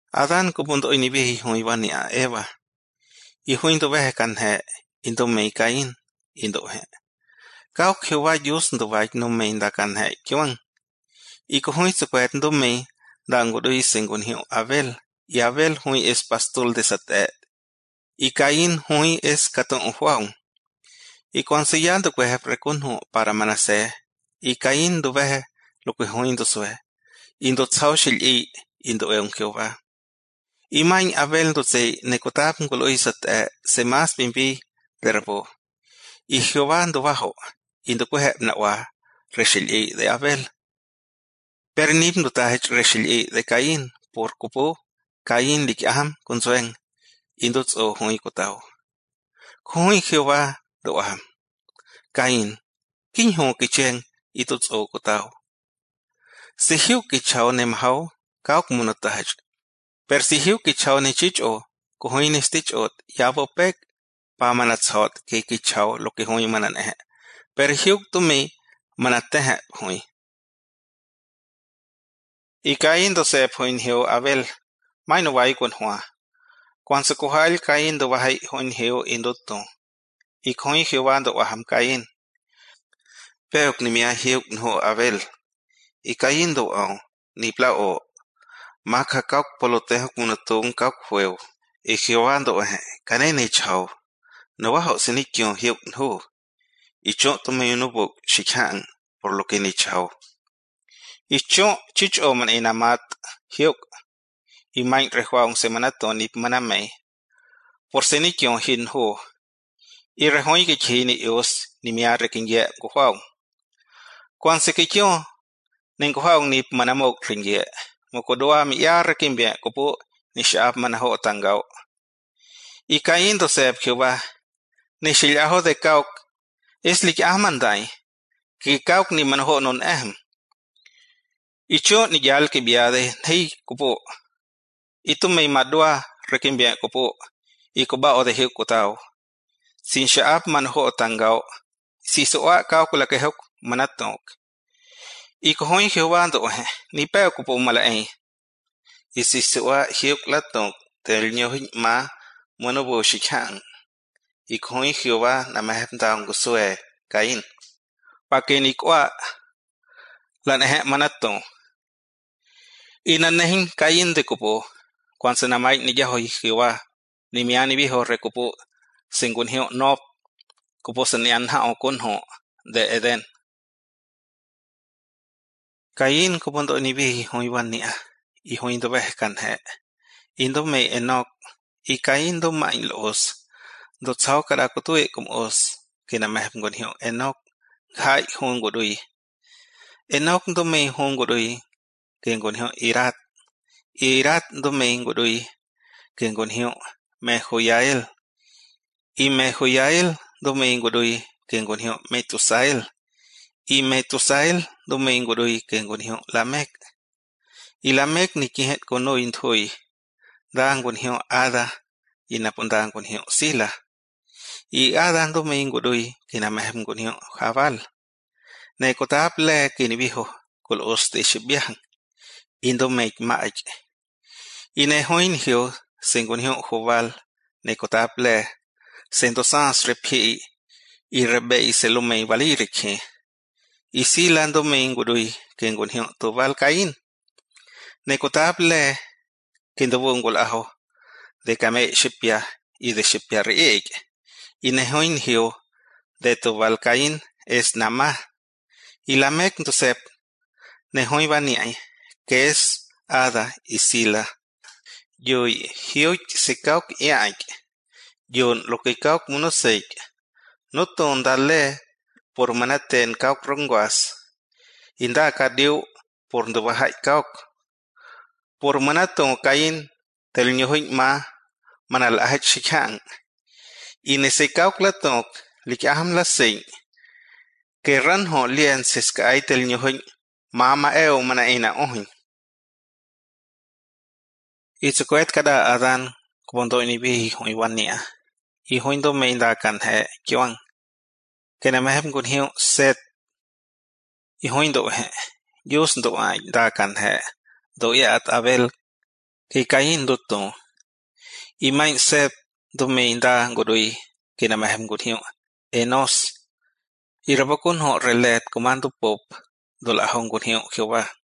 Adán kupunto inibihi hui wani a Eva. I huindo vehe kan he indo mei Caín indo he. Kauk Jehová Dios ndo vai no mei nda kan he kiwang. I ko hui tsukwet ndo mei da ngudo i sengun hiu Abel. I Abel hui es pastor de satet. I Caín hui es katon uhuaung. I kwanse ya ndo kwehe prekunhu para manase. I Caín ndo vehe lo kwe hui ndo swe. Indo tsao shil indo eung Jehová. I main Abel ndo tse nekotap ngulo i satet se mas bimbi derbo. I Jehová ndo bajo, indo kwehe na wa reshil de Abel. Per nip ndo tahech reshil de Caín, por kupo Caín lik aham kunzueng, indo tso hui kotao. Hui Jehová do aham. Caín, kin hu kicheng ito tso kotao. Si hiu kichao ne mahao, kauk muno tahech. Per si hiu kichao ne chicho, kuhui ne stichot, yabo pek, pa manatsot ke kichao lo que hui manan ehe. Per hiu tumi manatehe hui. I Caín do se puin hiu Abel, mai no vai kun hua. Kwanza kuhail Caín do wahai huin hiu indotto. I kui Jehová do waham Caín. Peok ni mia hiu nho Abel. I Caín do au, ni pla o. Maka kauk polotehok munatung kauk huew. I Jehová do wahe, kanene chao. No waho sinikyo hiu nho. I chon to me unubuk shikhang, por lo que ni chao. I chon chicho man inamat hiuk. I main rehuaung semanato nip manamay. Por sinikyo hin ho. I rehoy ke chini ios ni miare kinye kuhuaung. Kwan se kikyo, ning kuhuaung nip manamok rinye. Mokodoa miyare kimbye kupo ni shaab manaho tangao. I Caín do seb Jehová. Ni shilaho de kauk. Es lik ahmanday. Ki kauk ni manaho non ehem. I chon ni yal kibyade hei kupo. Ito may madwa rekimbye kupo. I kuba o de hiu kutao. Sin shaab manaho tangao. Si soa kauk lakehok manatok. I kuhoy Jehová do ni peo kupo malaay. I si soa hiuk latok tel nyohin ma monobo shikhang. I kuhoy Jehová na mahemdaong gusue Caín. Pakin ikwa lanehe manatok. I nanehin Caín de kupo. Kwanza na may ni yahoy Jehová. Ni miani biho re kupo. Singun hiu nop. Kupo sanian hao kunho de Eden. Caín kupondo ni bihi hui wania. I hui ndo behkan he. Indo me enok. I Caín do main loos. Do tsao kada kutue kum os. Kina mehpngon hiu enok. Hai hun gudui. Enok do me hun gudui. Kengon hiu irat. Irat do me gudui. Kengon hiu mehuyael. I mehuyael do me gudui. Kengon hiu metusael. I metusael do me gudui. Kengon hiu lamek. I lamek ni kihet kono inthui. Dangon hiu ada. I napundangon hiu sila. I ada do me gudui. Kina mehpngon hiu jabal. Ne kotap le kinibiho. Kul os de shibyahang. Indo me maaj. I ne hoin hiu. Sengon hiu jubal. Ne kotap le. Sendo sans repi. I rebe i selumei valirikhe. I sila do me gudui. Kengon hiu tubal Caín. Ne kotap le. Kendo bungol aho. De kame shipya. I de shipya reeg. I ne hoin hiu. De tubal Caín. Es nama. I lamek do sep. Ne hoin baniay. Que es ada y sila. Yo hiu se kauk iaik. Yon lo que kauk munosek. No ton dale. Por manaten kauk rongwas. Inda kadiu. Por ndobahai kauk. Por manaton Caín. Tel nyohin ma. Manalahit shikhang. Inese kauk latok. Likaham lasing. Que ranho lien siskay tel nyohin. Mama eo mana ina ohin. Itsukwet kada Adán kupondo inibihi hui wania. I huindo me inda kan he kiwang. Kena mehem kun hiu set. I huindo he. Yus ndo ay da kan he. Do ya at Abel Kay Caín duto. Y main sep do me inda ngudui kinamahem ngudhiu. Enos. Y rabakun ho relet comando pop do la hong ngudhiu Jehová.